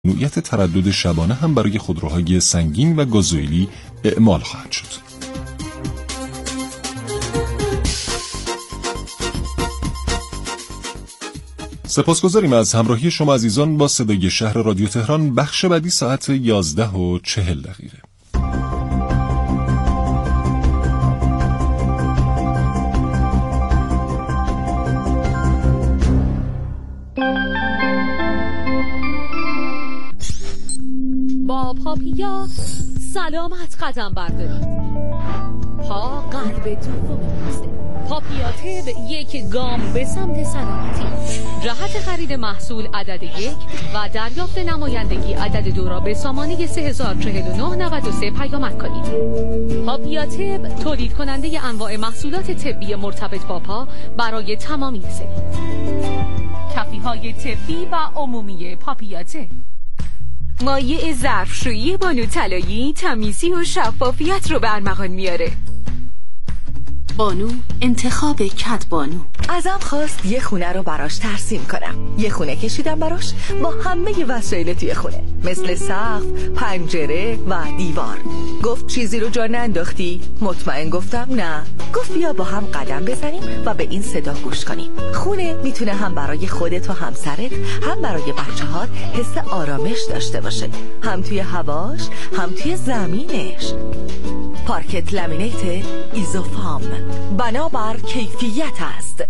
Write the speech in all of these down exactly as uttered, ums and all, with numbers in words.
ممنوعیت تردد شبانه هم برای خودروهای سنگین و گازوئیلی اعمال خواهد شد. سپاسگزاریم از همراهی شما عزیزان با صدای شهر رادیو تهران. بخش بعدی ساعت یازده و چهل دقیقه. با پاپیا سلامت قدم بردارید. پا قلب دوم میزه. پاپیا تب یک گام به سمت سلامتی. جهت خرید محصول عدد یک و دریافت نمایندگی عدد دو را به سامانه سه هزار و چهل و نه نود و سه پیامک کنید. پاپیا تب تولید کننده انواع محصولات طبی مرتبط با پا برای تمامی سن. کفی‌های طبی و عمومی پاپیا تب. مایع ظرفشویی بانو طلایی تمیزی و شفافیت رو به ارمغان میاره. بانو انتخاب کد بانو. ازم خواست یه خونه رو براش ترسیم کنم. یه خونه کشیدم براش با همه وسایل توی خونه، مثل سقف، پنجره و دیوار. گفت چیزی رو جا ننداختی؟ مطمئن گفتم نه. گفت بیا با هم قدم بزنیم و به این صدا گوش کنیم. خونه میتونه هم برای خودت و همسرت، هم برای بچه‌هات حس آرامش داشته باشه، هم توی هواش، هم توی زمینش. پارکت لامینیت ایزوفام، بنابر کیفیت است.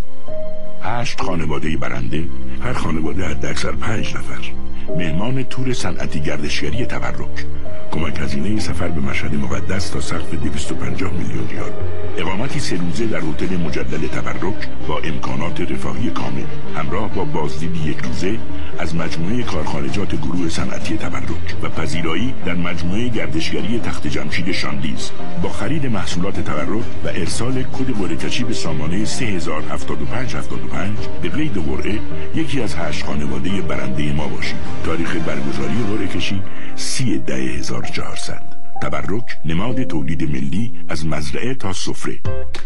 هشت خانواده برنده، هر خانواده حداکثر پنج نفر. مهمان تور صنعتی گردشگری تبرک. کمک هزینه سفر به مشهد مقدس تا سقف دویست و پنجاه میلیون ریال. اقامتی سه روزه در هتل مجلل تبرک با امکانات رفاهی کامل، همراه با بازدید یک روزه از مجموعه کارخانجات گروه صنعتی تبرک و پذیرایی در مجموعه گردشگری تخت جمشید شاندیز. با خرید محصولات تبرک و ارسال کد قرعه کشی به سامانه سه هزار و هفتاد و پنج هفتاد و پنج به قید قرعه یکی از هشت خانواده برنده ما باشید. تاریخ برگزاری قرعه کشی سی ده هزار و چهارصد. تبرک، نماد تولید ملی از مزرعه تا سفره.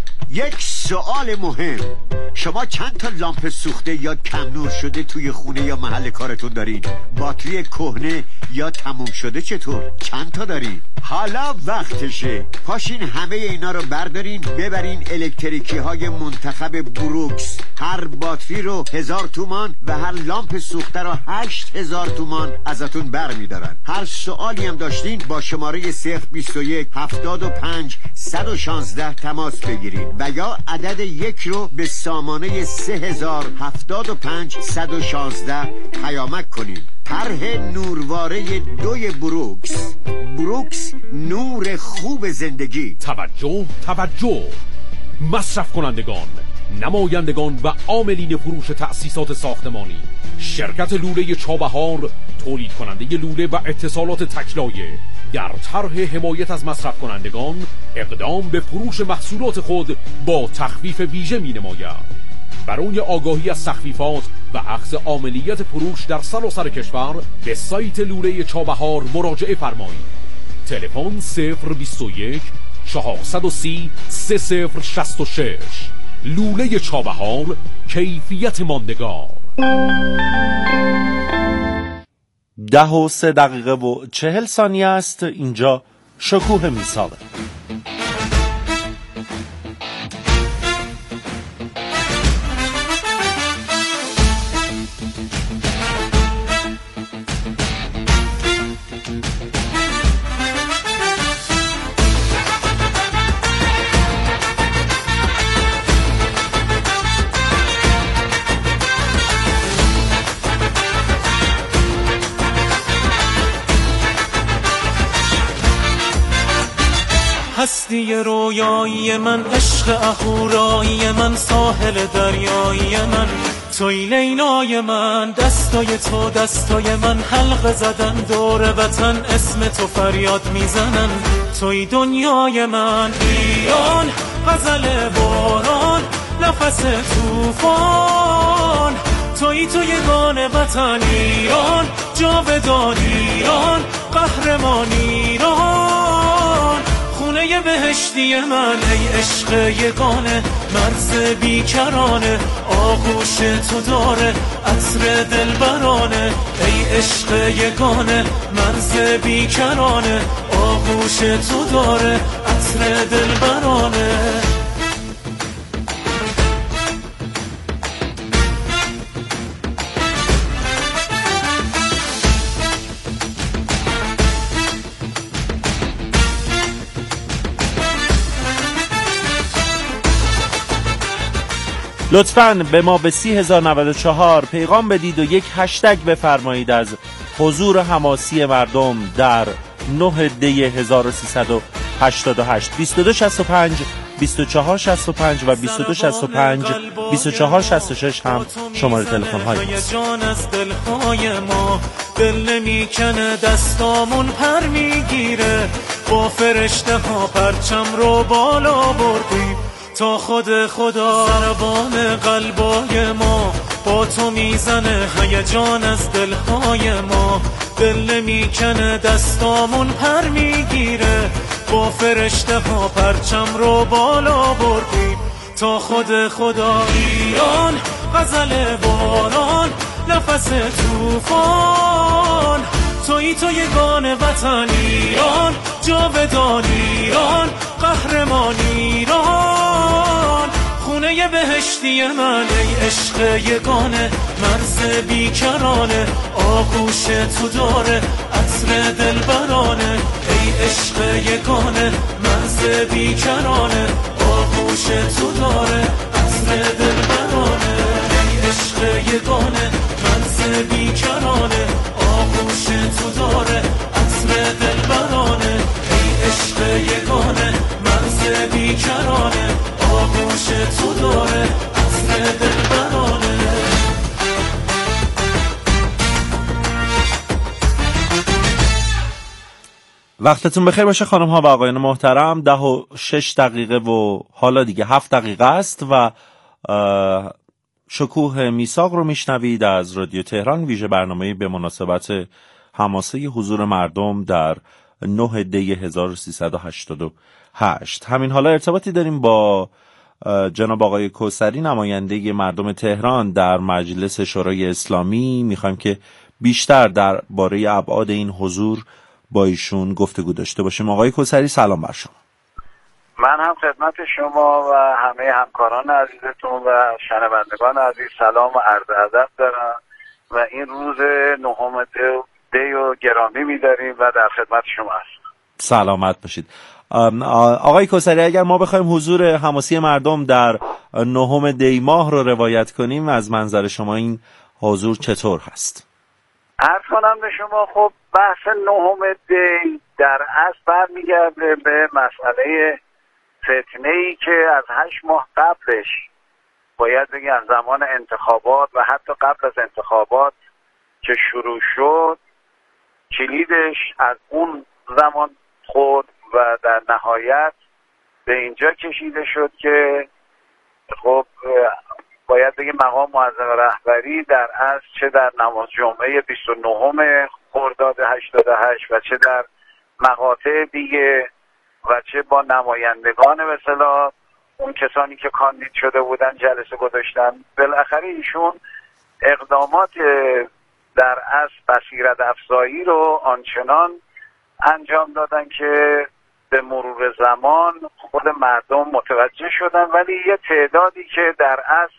یک سوال مهم، شما چند تا لامپ سوخته یا کم نور شده توی خونه یا محل کارتون دارین؟ باتری کهنه یا تموم شده چطور؟ چند تا دارین؟ حالا وقتشه، پاشین همه اینا رو بردارین ببرین الکتریکی های منتخب بروکس. هر باتری رو هزار تومان و هر لامپ سوخته رو هشت هزار تومان ازتون بر میدارن. هر سوالی هم داشتین با شماره صفر بیست و یک هفتاد و پنج صد و شانزده تماس بگیرین و یا عدد یک رو به سامانه سه هزار و هفتاد و پنج صد و شانزده پیامک کنین. طرح نورواره دوی بروکس. بروکس، نور خوب زندگی. توجه توجه مصرف کنندگان، نمایندگان و عاملین فروش تأسیسات ساختمانی. شرکت لوله چابهار، تولید کننده لوله و اتصالات تکلایه، در طرح حمایت از مصرف کنندگان اقدام به فروش محصولات خود با تخفیف ویژه می نماید. برای آگاهی از تخفیفات و اخذ عاملیت فروش در سراسر کشور به سایت لوله چابهار مراجعه فرمایید. تلفن صفر بیست و یک چهارصد و سی سه صفر شصت و شش. لوله چابهار، کیفیت ماندگار. ده و سه دقیقه و چهل ثانیه است. اینجا شکوه میساقه. هستی رویایی من، عشق اهورایی من، ساحل دریایی من، توی لیلای من، دستای تو دستای من، حلقه زدن دور وطن، اسم تو فریاد میزنن، توی دنیای من. ایران، غزل باران، نفس توفان، توی تو یگان وطن. ایران، جاودان ایران، قهرمان ایران، خونه بهشتی من، ای عشق یگانه، مرز بیکرانه، آغوش تو داره عطر دلبرانه، ای عشق یگانه مرز بیکرانه آغوش تو داره عطر دلبرانه. لطفاً به ما به سی هزار و نود و چهار پیغام بدید و یک هشتگ بفرمایید از حضور حماسی مردم در نه دی هزار و سیصد و هشتاد و هشت. بیست و دو شصت و پنج بیست و چهار شصت و پنج و بیست و دو شصت و پنج بیست و چهار شصت و شش هم شماره تلفن های ماست. جان از دلهای ما دل نمیکنه دستامون پر میگیره با فرشته ها پرچم رو بالا بردیم تا خود خدا ضربان قلبای ما با تو میزنه هیجان از دلهای ما دل نمیکنه دستامون پر میگیره با فرشته ها پرچم رو بالا بردیم تا خود خدا. ایران غزل باران نفس توفان تویی تو یگان وطن ایران جاودان ایران قهرمان ایران خونه بهشتی من ای عشق یگانه مرز بیکرانه آغوش تو داره عطر دلبرانه ای عشق یگانه مرز بیکرانه آغوش تو داره عطر دلبرانه ای عشق یگانه مرز بیکرانه آغوش تو داره عطر دلبرانه ای عشق یگانه مرز بیکرانه آغوش تو داره عطر دلبرانه. وقتتون بخیر باشه خانم ها و آقایان محترم. ده و شش دقیقه و حالا دیگه هفت دقیقه است و شکوه میثاق رو میشنوید از رادیو تهران، ویژه برنامه‌ای به مناسبت حماسه حضور مردم در نه دی هزار و سیصد و هشتاد و هشت. همین حالا ارتباطی داریم با جناب آقای کوثری نماینده مردم تهران در مجلس شورای اسلامی. میخوایم که بیشتر درباره ابعاد این حضور با ایشون گفتگو داشته باشیم. آقای کوثری سلام بر شما. من هم خدمت شما و همه همکاران عزیزتون و شنوندگان عزیز سلام و عرض ادب دارم و این روز نهم دی و گرامی می‌داریم و در خدمت شما هستم. سلامت باشید. آقای کوثری اگر ما بخوایم حضور حماسی مردم در نهم دی ماه رو روایت کنیم از منظر شما این حضور چطور هست؟ عرض کنم به شما خب بحث نهم دی در اصل برمیگرده به مسئله فتنه‌ای که از هشت ماه قبلش باید بگم زمان انتخابات و حتی قبل از انتخابات که شروع شد کلیدش از اون زمان خود و در نهایت به اینجا کشیده شد که خب باید بگیم مقام معظم رهبری در اصل چه در نماز جمعه بیست و نهم خرداد هشتاد و هشت و چه در مقاطع دیگه و چه با نمایندگان به اصطلاح اون کسانی که کاندید شده بودن جلسه گذاشتن، بالاخره ایشون اقدامات در اصل بصیرت افزایی رو آنچنان انجام دادن که به مرور زمان خود مردم متوجه شدن، ولی یه تعدادی که در اصل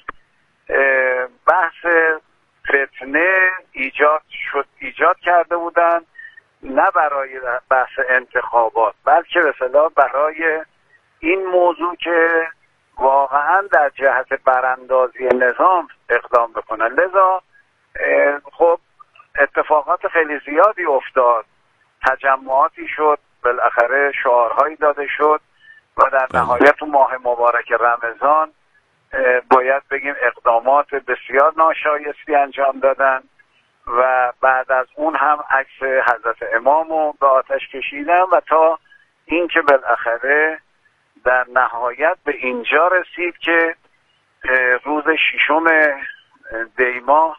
بحث فتنه ایجاد شد ایجاد کرده بودن، نه برای بحث انتخابات بلکه به اصطلاح برای این موضوع که واقعا در جهت براندازی نظام اقدام بکنن. لذا خب اتفاقات خیلی زیادی افتاد، تجمعاتی شد، بالاخره شعارهایی داده شد و در نهایت ماه مبارک رمضان باید بگیم اقدامات بسیار ناشایستی انجام دادن و بعد از اون هم عکس حضرت امام رو به آتش کشیدن و تا اینکه بالاخره در نهایت به اینجا رسید که روز ششم دی ماه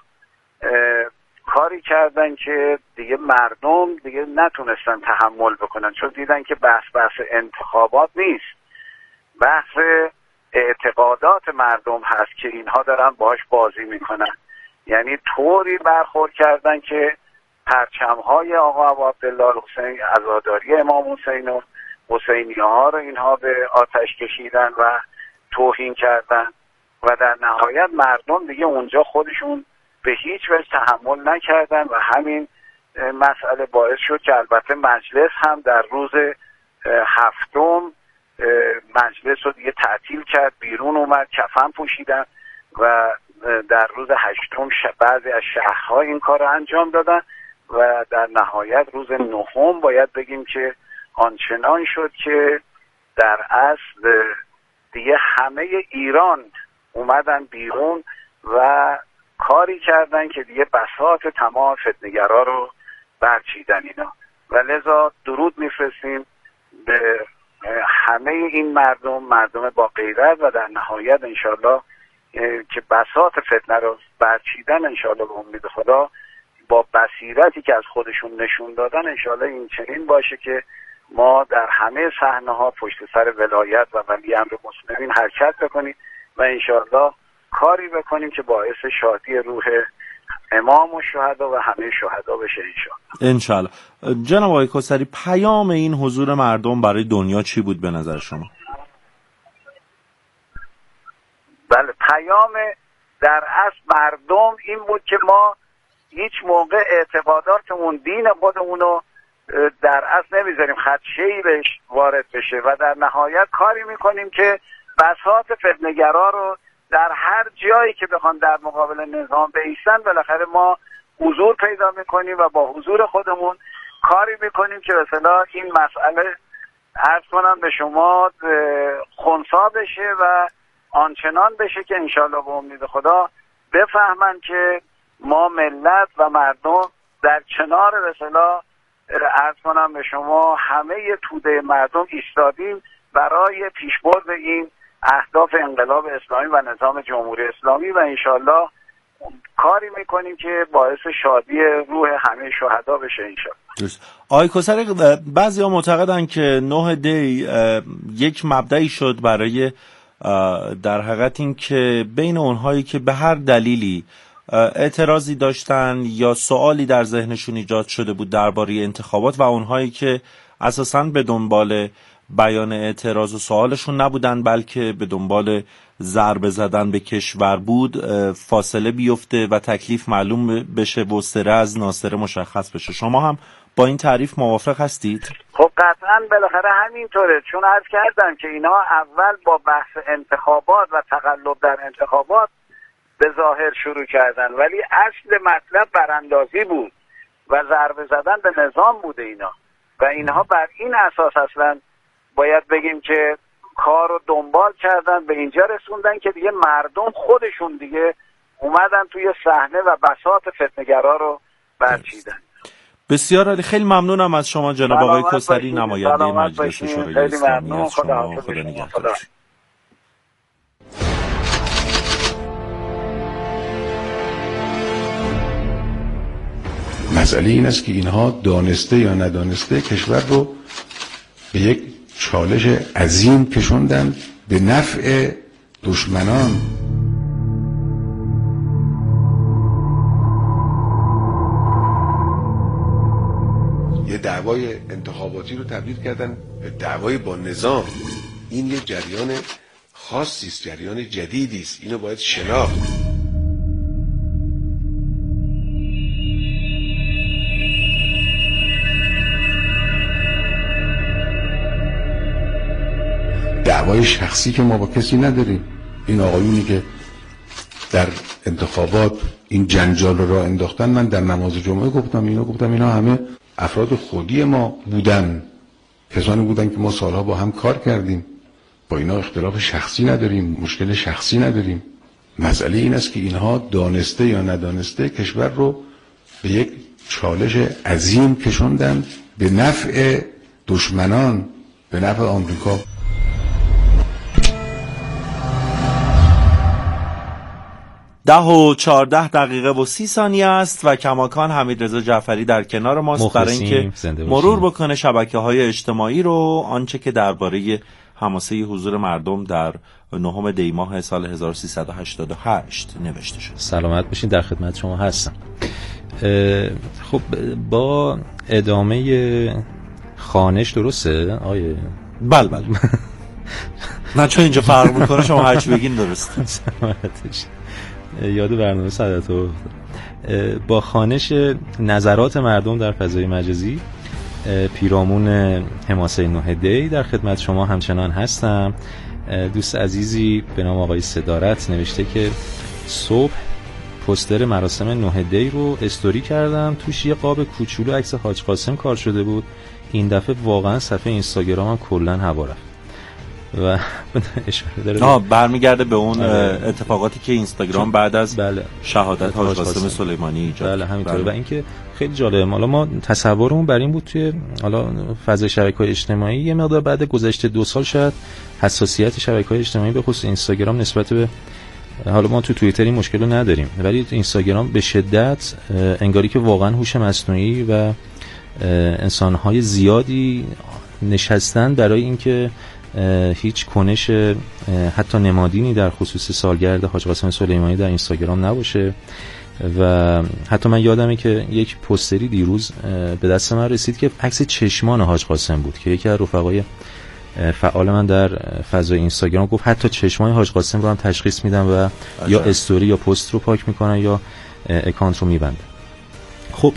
کاری کردن که دیگه مردم دیگه نتونستن تحمل بکنن، چون دیدن که بحث بحث انتخابات نیست، بحث اعتقادات مردم هست که اینها دارن باهاش بازی میکنن. یعنی طوری برخورد کردن که پرچم‌های آقا ابو عبدالله الحسین، عزاداری امام حسین و حسینیه ها رو اینها به آتش کشیدن و توهین کردن و در نهایت مردم دیگه اونجا خودشون به هیچ وجه تحمل نکردن و همین مسئله باعث شد که البته مجلس هم در روز هفتم مجلس رو دیگه تعطیل کرد، بیرون اومد، کفن پوشیدن و در روز هشتم بعضی از شهرها این کار رو انجام دادن و در نهایت روز نهم باید بگیم که آنچنان شد که در اصل دیگه همه ایران اومدن بیرون و کاری کردن که دیگه بساط تمام فتنه‌گرا رو برچیدن اینا و لذا درود میفرستیم به همه این مردم، مردم با غیرت و در نهایت انشالله که بساط فتنه رو برچیدن انشالله به امید خدا با بصیرتی که از خودشون نشون دادن انشالله این چنین باشه که ما در همه صحنه ها پشت سر ولایت و ولی امر مسلمین حرکت بکنیم و انشالله کاری بکنیم که باعث شادی روح امام و شهدا و همه شهدا بشه انشالله. انشالله. جناب آقای کوثری، پیام این حضور مردم برای دنیا چی بود به نظر شما؟ بله، پیام در اصل مردم این بود که ما هیچ موقع اعتقاداتمون، دین خودمون رو در اصل نمیذاریم خدشه‌ای بهش وارد بشه و در نهایت کاری میکنیم که بساط فتنه‌گرا رو در هر جایی که بخوان در مقابل نظام بایستن بالاخره ما حضور پیدا میکنیم و با حضور خودمون کاری میکنیم که مثلا این مسئله عرض کنم به شما خنثی بشه و آنچنان بشه که انشالله به امید خدا بفهمن که ما ملت و مردم در کنار مثلا عرض کنم به شما همه توده مردم ایستادیم برای پیشبرد این اهداف انقلاب اسلامی و نظام جمهوری اسلامی و انشالله کاری میکنیم که باعث شادی روح همه شهدا بشه انشالله. درست. آقای کوثری، بعضی‌ها معتقدن که نه دی یک مبدأی شد برای در حقیقت این که بین اونهایی که به هر دلیلی اعتراضی داشتن یا سوالی در ذهنشون ایجاد شده بود درباره انتخابات و اونهایی که اساساً به دنبال بیان اعتراض و سوالشون نبودن بلکه به دنبال ضربه زدن به کشور بود، فاصله بیفته و تکلیف معلوم بشه و سره از ناصره مشخص بشه. شما هم با این تعریف موافق هستید؟ خب قطعاً بالاخره همینطوره، چون عرض کردم که اینا اول با بحث انتخابات و تقلب در انتخابات به ظاهر شروع کردن ولی اصل مطلب براندازی بود و ضربه زدن به نظام بوده اینا و اینها بر این اساس اصلا باید بگیم که کار رو دنبال کردن به اینجا رسوندن که دیگه مردم خودشون دیگه اومدن توی صحنه و بساط فتنه‌گرا رو برچیدن. بسیار عالی، خیلی ممنونم از شما جناب آقای کوثری، نماینده مجلس شورای اسلامی. از شما خدا نگهدار. مسئله این است که اینها دانسته یا ندانسته کشور رو به یک چالش عظیم کشوندن به نفع دشمنان. یه دعوای انتخاباتی رو تبدیل کردن به دعوای با نظام. این یه جریان خاصی است، جریان جدیدی است، اینو باید شناخت. دعوای شخصی که ما با کسی نداریم. این آقایونی که در انتخابات این جنجال رو راه انداختن، من در نماز جمعه گفتم اینا گفتم اینا همه افراد خودی ما بودن، کسانی بودن که ما سالها با هم کار کردیم، با اینا اختلاف شخصی نداریم، مشکل شخصی نداریم. مسئله این است که اینها دانسته یا ندانسته کشور رو به یک چالش عظیم کشوندن به نفع دشمنان، به نفع آمریکا. ده و چهارده دقیقه و سی ثانیه است و کماکان حمیدرضا جعفری در کنار ماست برای اینکه مرور بکنه شبکه‌های اجتماعی رو، آنچه که درباره حماسه حضور مردم در نهم دی ماه سال هزار و سیصد و هشتاد و هشت نوشته شد. سلامت باشین، در خدمت شما هستم. خب با ادامه خوانش درسته آیه؟ بله بله. نه چون اینجا فرق میکنه، شما هرچی بگین درسته. یاد برنامه سعادت. با خوانش نظرات مردم در فضای مجازی، پیرامون حماسه نه دی در خدمت شما همچنان هستم. دوست عزیزی به نام آقای صدارت نوشته که صبح پوستر مراسم نه دی رو استوری کردم، توش یه قاب کوچولو عکس حاج قاسم کار شده بود. این دفعه واقعا صفحه اینستاگرامم کلا هوا رفت و اشاره داره آه برمیگرده به اون اتفاقاتی که اینستاگرام بعد از بله. شهادت حاج قاسم سلیمانی ایجاد. بله همینطوره. و اینکه خیلی جالبه، حالا ما تصورمون بر این بود توی حالا فضای شبکه‌های اجتماعی یه مقدار بعد گذشته دو سال شاید حساسیت شبکه‌های اجتماعی به خصوص اینستاگرام نسبت به، حالا ما تو توییتر این مشکل رو نداریم ولی تو اینستاگرام به شدت انگاری که واقعا هوش مصنوعی و انسان‌های زیادی نشستن برای اینکه هیچ کنش حتی نمادینی در خصوص سالگرد حاج قاسم سلیمانی در اینستاگرام نباشه. و حتی من یادمه که یک پوستری دیروز به دست من رسید که عکس چشمان حاج قاسم بود که یکی از رفقای فعال من در فضای اینستاگرام گفت حتی چشمان حاج قاسم رو هم تشخیص میدن و عجب. یا استوری یا پست رو پاک میکنن یا اکانت رو میبندن. خب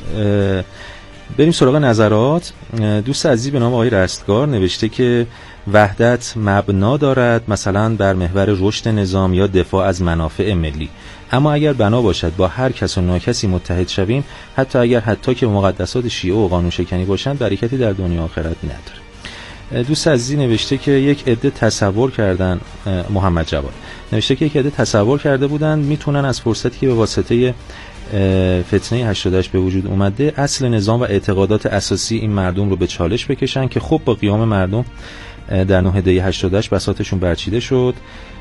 بریم سراغ نظرات. دوست عزیزی به نام آقای رستگار نوشته که وحدت مبنا دارد مثلا بر محور رشد نظام یا دفاع از منافع ملی، اما اگر بنا باشد با هر کس و ناکسی متحد شویم، حتی اگر حتی که مقدسات شیعه و قانون شکنی باشند، برکتی در دنیا آخرت نداره. دوست عزیزی نوشته که یک عده تصور کردن، محمد جواد نوشته که یک عده تصور کرده بودند میتونن از فرصتی که به واسطه فتنه هشتاد و هشت به وجود اومده اصل نظام و اعتقادات اساسی این مردم رو به چالش بکشن که خب با قیام مردم در نه دی هشتاد و هشت بساطشون برچیده شد.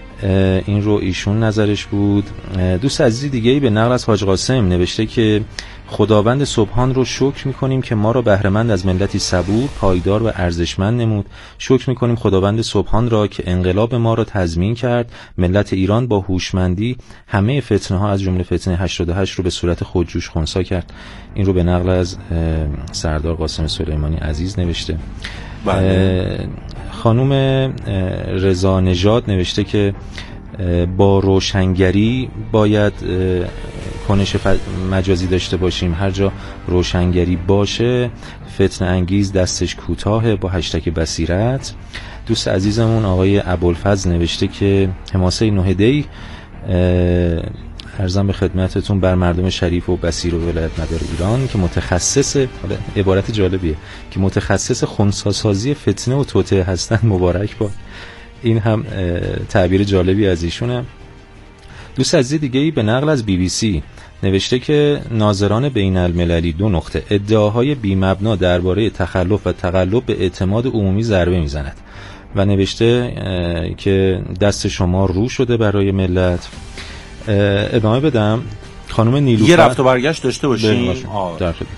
این رو ایشون نظرش بود. دوست عزیزی دیگه‌ای به نقل از حاج قاسم نوشته که خداوند سبحان رو شکر می‌کنیم که ما را بهره‌مند از ملتی صبور، پایدار و ارزشمند نمود. شکر می‌کنیم خداوند سبحان را که انقلاب ما را تضمین کرد. ملت ایران با هوشمندی همه فتنه‌ها از جمله فتنه هشتاد و هشت رو به صورت خودجوش خنثی کرد. این رو به نقل از سردار قاسم سلیمانی عزیز نوشته. خانم رضا نژاد نوشته که با روشنگری باید کنش مجازی داشته باشیم، هر جا روشنگری باشه فتنه انگیز دستش کوتاه، با هشتگ بصیرت. دوست عزیزمون آقای ابوالفضل نوشته که حماسه نه دی عرضم به خدمتتون بر مردم شریف و بصیر و ولایت مدار ایران که متخصص، عبارت جالبیه، که متخصص خنثی‌سازی فتنه و توطئه هستند مبارک باد. این هم تعبیر جالبی از ایشونه. دوست عزیز دیگه‌ای به نقل از بی بی سی نوشته که ناظران بین المللی دو نقطه ادعاهای بی‌مبنا درباره تخلف و تقلب به اعتماد عمومی ضربه میزند و نوشته که دست شما رو شده برای ملت. ادامه بدم. خانم نیلوفر یه رفت و برگشت داشته باشیم در خدمت.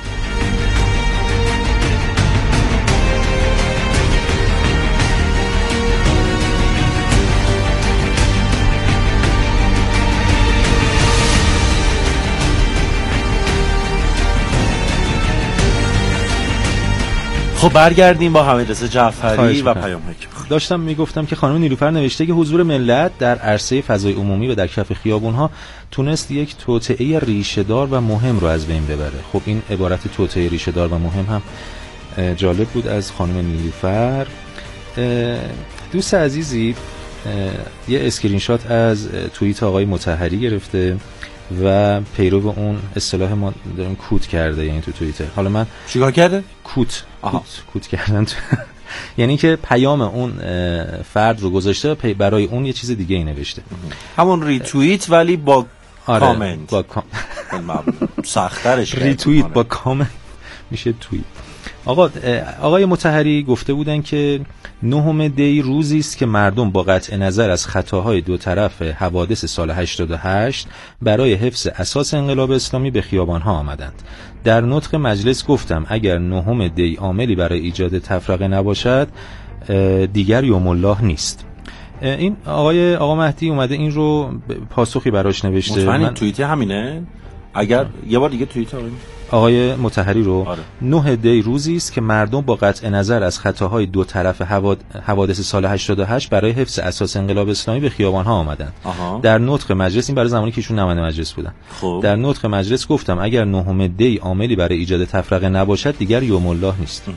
خب برگردیم با حمیدرضا جعفری و پیام حکمت. داشتم میگفتم که خانم نیلوفر نوشته که حضور ملت در عرصه فضای عمومی و در کف خیابونها تونست یک توطئه ریشه‌دار و مهم رو از بین ببره. خب این عبارت توطئه ریشه‌دار و مهم هم جالب بود از خانم نیلوفر. دوست عزیزی یه اسکرین شات از توییت آقای مطهری گرفته و پیرو اون اصطلاح ما داریم کوت کرده، یعنی تو توییتر. حالا من چیکار کرده؟ کوت کوت, کوت کردن یعنی که پیام اون فرد رو گذاشته و برای اون یه چیز دیگه ای نوشته، همون ریتوییت ولی با آره کامنت. با کام... سخت‌ترش ریتوییت با کامنت میشه توییت. آقا آقای مطهری گفته بودن که نهم دی روزی است که مردم با قطع نظر از خطاهای دو طرف حوادث سال هشتاد و هشت برای حفظ اساس انقلاب اسلامی به خیابان‌ها آمدند. در نطق مجلس گفتم اگر نهم دی عاملی برای ایجاد تفرقه نباشد دیگر یوم الله نیست. این آقای آقا مهدی اومده این رو پاسخی براش نوشته. مطمئن من... توییت همینه؟ اگر آه. یه بار دیگه توییت آقای آقای مطهری رو آره. نه دی روزی است که مردم با قطع نظر از خطاهای دو طرف حواد... حوادث سال هشتاد و هشت برای حفظ اساس انقلاب اسلامی به خیابان‌ها آمدند. در نطق مجلس، این برای زمانی که ایشون نماینده مجلس بودن، خوب. در نطق مجلس گفتم اگر نهم دی عاملی برای ایجاد تفرقه نباشد دیگر یوم الله نیست.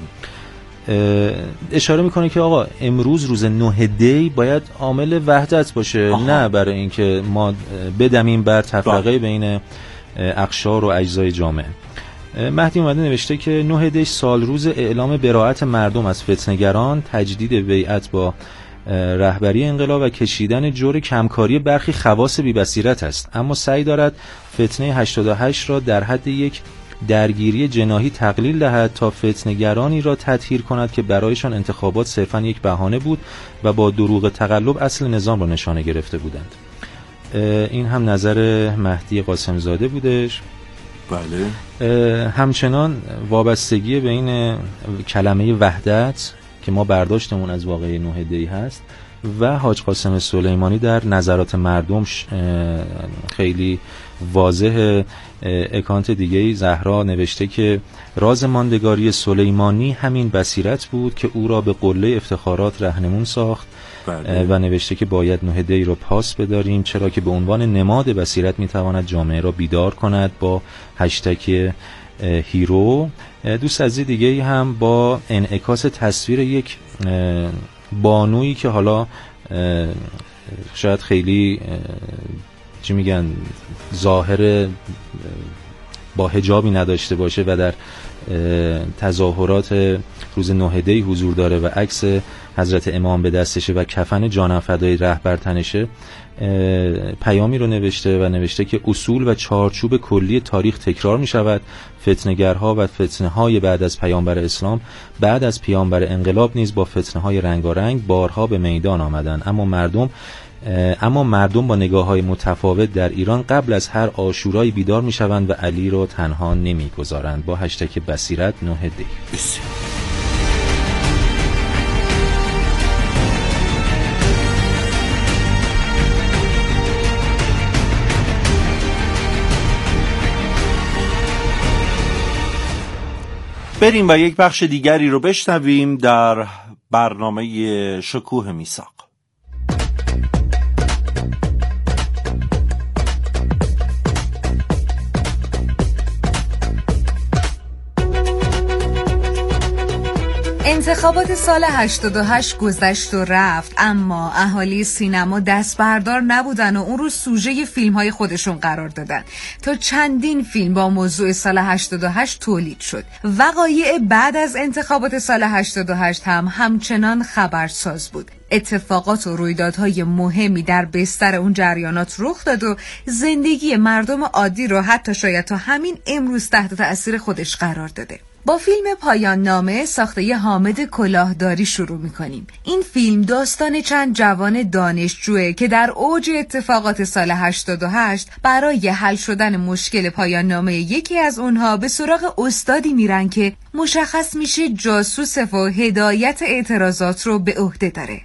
اشاره میکنه که آقا امروز روز نه دی باید عامل وحدت باشه. آها. نه برای اینکه ما بدمیم بر تفرقه بین اقشار و اجزای جامعه. مهدی اومده نوشته که نه دی سال روز اعلام براءت مردم از فتنه‌گران، تجدید بیعت با رهبری انقلاب و کشیدن جور کمکاری برخی خواص بی بصیرت است، اما سعی دارد فتنه هشتاد و هشت را در حد یک درگیری جناحی تقلیل دهد تا فتنه‌گرانی را تطهیر کند که برایشان انتخابات صرفاً یک بهانه بود و با دروغ تقلب اصل نظام را نشانه گرفته بودند. این هم نظر مهدی قاسم زاده بودش. بله. همچنان وابستگی بین کلمه وحدت که ما برداشتمون از واقعه نه دی هست و حاج قاسم سلیمانی در نظرات مردم خیلی واضح. اکانت دیگه زهرا نوشته که راز ماندگاری سلیمانی همین بصیرت بود که او را به قله افتخارات رهنمون ساخت. بله. و نوشته که باید نه دی را پاس بداریم چرا که به عنوان نماد بصیرت میتواند جامعه را بیدار کند با هشتگ هیرو. دوست عزیز دیگه هم با انعکاس تصویر یک بانویی که حالا شاید خیلی چی میگن ظاهر با حجابی نداشته باشه و در تظاهرات روز نه دی حضور داره و عکس حضرت امام به دستشه و کفن جانم فدای رهبر تنشه، پیامی رو نوشته و نوشته که اصول و چارچوب کلی تاریخ تکرار می شود. فتنه‌گرها و فتنه‌های بعد از پیامبر اسلام بعد از پیامبر انقلاب نیز با فتنه‌های رنگارنگ بارها به میدان آمدند، اما مردم اما مردم با نگاه‌های متفاوت در ایران قبل از هر عاشورایی بیدار می‌شوند و علی را تنها نمی‌گذارند. با هشتگ بصیرت نه دی. بریم و یک بخش دیگری رو بشنویم در برنامه شکوه میثاق. انتخابات سال هشتاد و هشت گذشت و رفت، اما اهالی سینما دست بردار نبودن و اون رو سوژه فیلم های خودشون قرار دادن تا چندین فیلم با موضوع سال هشتاد و هشت تولید شد. وقایع بعد از انتخابات سال هشتاد و هشت هم همچنان خبرساز بود. اتفاقات و رویدادهای مهمی در بستر اون جریانات رخ داد و زندگی مردم عادی رو حتی شاید تا همین امروز تحت تأثیر خودش قرار داده. با فیلم پایان نامه ساخته حامد کلاهداری شروع می‌کنیم. این فیلم داستان چند جوان دانشجوه که در اوج اتفاقات سال هشتاد و هشت برای حل شدن مشکل پایان نامه یکی از اونها به سراغ استادی میرن که مشخص میشه جاسوس و هدایت اعتراضات رو به عهده داره.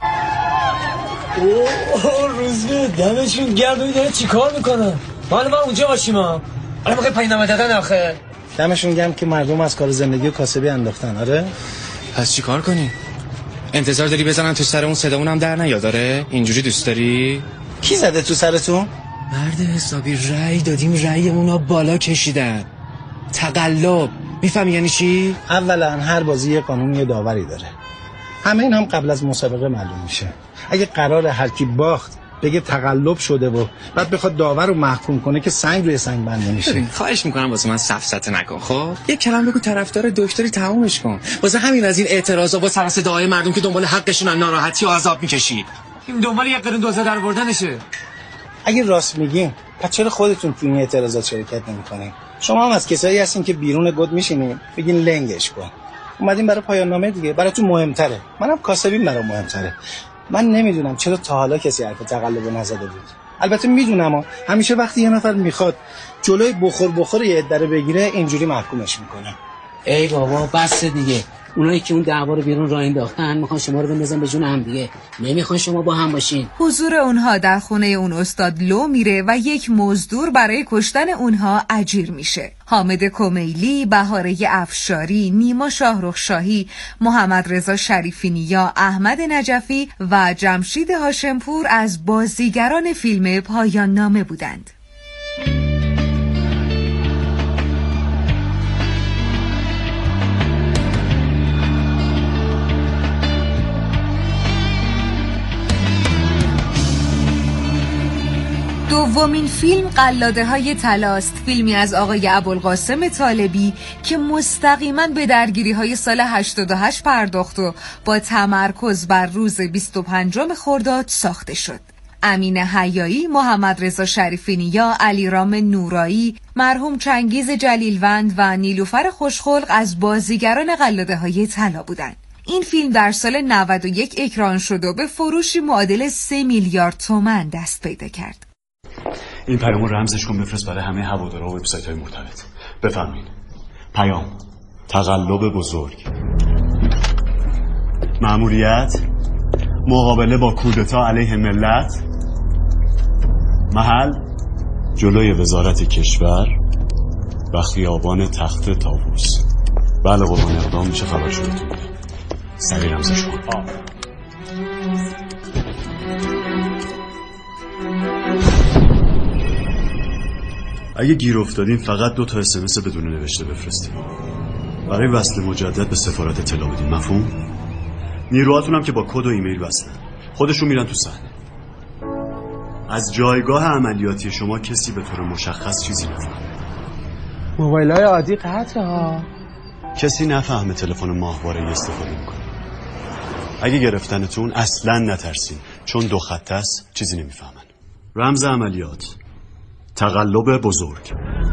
اوه روزبه دمشون گرد داره چی کار میکنن؟ حالا ما اونجا باشیم ها. حالا میخوای پایان نامه دادن آخه دمشون گرم که مردم از کار زندگی و کاسبی انداختن. آره پس چی کار کنی؟ انتظار داری بزنن تو سر اون صدامون هم در نیاد؟ داره اینجوری دوست داری؟ کی زده تو سرتون؟ مرد حسابی رأی دادیم رأیمون رو بالا کشیدن. تقلب میفهمی یعنی چی؟ اولا هر بازی یه قانون یه داوری داره. همه این هم قبل از مسابقه معلوم میشه. اگه قرار هر کی باخت بگه تقلب شده و بعد بخواد داور رو محکوم کنه که سنگ روی سنگ بند نمیشه. خواهش میکنم واسه من سفسطه نکن. خب یک کلام بگو طرفدار دکتری تمومش کن. واسه همین از این اعتراضا و سر صداهای مردم که دنبال حقشونن ناراحتی و عذاب میکشی. این دنبال یک قرن دوزه در آوردنشه. اگه راست میگین پس چرا خودتون تو این اعتراضات شرکت نمیکنین؟ شما هم از کسایی هستین که بیرون گد میشینین بگین لنگش کن. اومدین برای پایان نامه دیگه، براتون مهمتره. منم کاسبیم برام مهمتره. من نمیدونم چرا تا حالا کسی حرف تقلب نزده بود. البته میدونم همیشه وقتی یه نفر میخواد جلوی بخور بخور یه عده رو بگیره اینجوری محکومش میکنه. ای بابا بس دیگه. اونایی که اون دعوا رو بیرون راه انداختن میخوان شما رو بندازن به جون هم دیگه، نمیخوان شما با هم باشین. حضور اونها در خونه اون استاد لو میره و یک مزدور برای کشتن اونها اجیر میشه. حامد کمیلی، بهاره افشاری، نیما شاهرخ شاهی، محمد رضا شریفی نیا، احمد نجفی و جمشید هاشمپور از بازیگران فیلم پایان نامه بودند. دومین فیلم قلاده های طلاست، فیلمی از آقای ابوالقاسم طالبی که مستقیما به درگیری های سال هشتاد و هشت پرداخت و با تمرکز بر روز بیست و پنجم خرداد ساخته شد. امین حیایی، محمد رضا شریفی نیا، علیرام نورایی، مرحوم چنگیز جلیلوند و نیلوفر خوشخلق از بازیگران قلاده های طلا بودند. این فیلم در سال نود و یک اکران شد و به فروشی معادل سه میلیارد تومان دست پیدا کرد. این پیامو رمزش کن بفرست برای همه هوادارا و وبسایت‌های مرتبط. بفرمایید. پیام: تقلب بزرگ. مأموریت: مقابله با کودتا علیه ملت. محل: جلوی وزارت کشور و خیابان تخت طاووس. بله قربان، اقدام میشه خبر شدتون میده. سریع رمزش کن. آه. اگه گیر افتادین فقط دو تا اس ام اس بدون نوشته بفرستین. برای وصل مجدد به سفارت اطلاع بدین. مفهوم؟ نیروهاتون هم که با کد و ایمیل وصلن. خودشون میرن تو صحنه. از جایگاه عملیاتی شما کسی به طور مشخص چیزی نفهمه. موبایل‌های عادی قطعه ها. کسی نفهمه تلفن ماهواره‌ای استفاده میکنه. اگه گرفتنتون اصلاً نترسین، چون دو خط است چیزی نمیفهمن. رمز عملیات: تقلب بزرگ.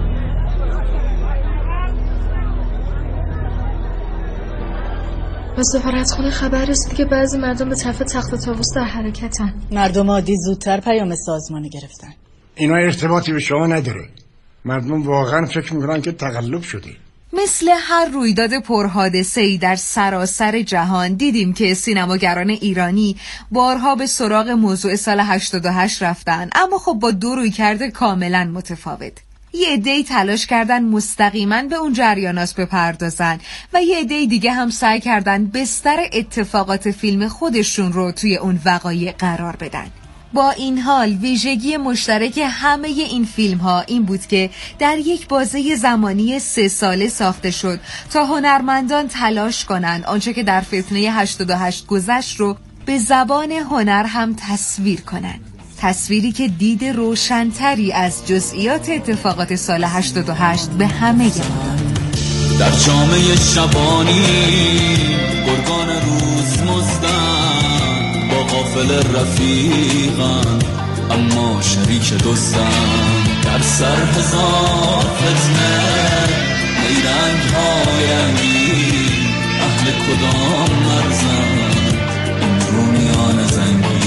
به سفارتخونه خبر رسید که بعضی مردم به طرف تخت طاووس در حرکتن. مردم عادی زودتر پیام سازمانی گرفتن. اینا ارتباطی به شما نداره. مردم واقعا فکر میکنن که تقلب شده. مثل هر رویداد پرحادثه‌ای در سراسر جهان دیدیم که سینماگران ایرانی بارها به سراغ موضوع سال هشتاد و هشت رفتن، اما خب با دو رویکرد کاملا متفاوت. یه عده‌ای تلاش کردن مستقیما به اون جریانات بپردازن و یه عده دیگه هم سعی کردن بستر اتفاقات فیلم خودشون رو توی اون وقایع قرار بدن. با این حال ویژگی مشترک همه این فیلم ها این بود که در یک بازه زمانی سه ساله ساخته شد تا هنرمندان تلاش کنند آنچه که در فتنه هشتاد و هشت گذشت رو به زبان هنر هم تصویر کنند. تصویری که دید روشنتری از جزئیات اتفاقات سال هشتاد و هشت به همه ما داد. در جامعه شبانی گرگان روز مزدن، با غافل رفیقن اما شریک دوستن. در سر هزار فتنه نیرنگ های انگی، اهل کدام مرزن این دنیان زنگی.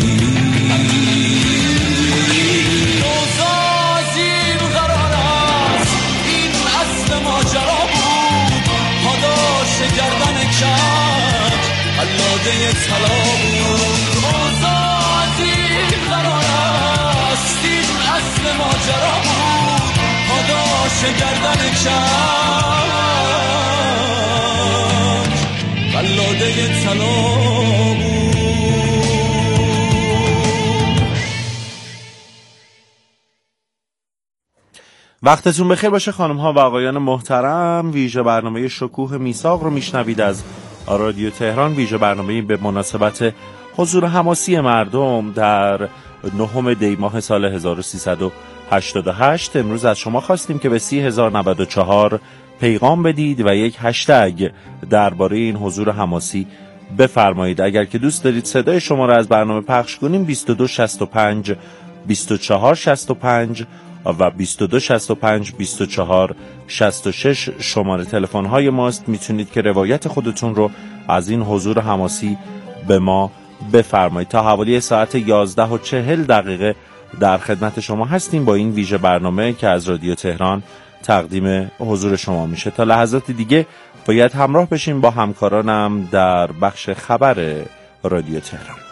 نوزازیم قرار است این اصل ماجرا بود، پاداش گردن کج قلاده طلا بود. نوزازیم قرار است این اصل ماجرا بود، پاداش گردن کج قلاده طلا بود. وقتتون بخیر باشه خانم ها و آقایان محترم. ویژه برنامه شکوه میثاق رو میشنوید از رادیو تهران. ویژه برنامه به مناسبت حضور حماسی مردم در نهم دی ماه سال هزار و سیصد و هشتاد و هشت. امروز از شما خواستیم که به سی هزار و نود و چهار پیغام بدید و یک هشتگ درباره این حضور حماسی بفرمایید. اگر که دوست دارید صدای شما را از برنامه پخش کنیم بیست و دو شصت و پنج بیست و چهار شصت و پنج و بیست و دو شصت و پنج بیست و چهار شصت و شش شماره تلفن های ماست. میتونید که روایت خودتون رو از این حضور حماسی به ما بفرمایید. تا حوالی ساعت یازده و چهل دقیقه در خدمت شما هستیم با این ویژه برنامه که از رادیو تهران تقدیم حضور شما میشه. تا لحظات دیگه باید همراه بشیم با همکارانم در بخش خبر رادیو تهران.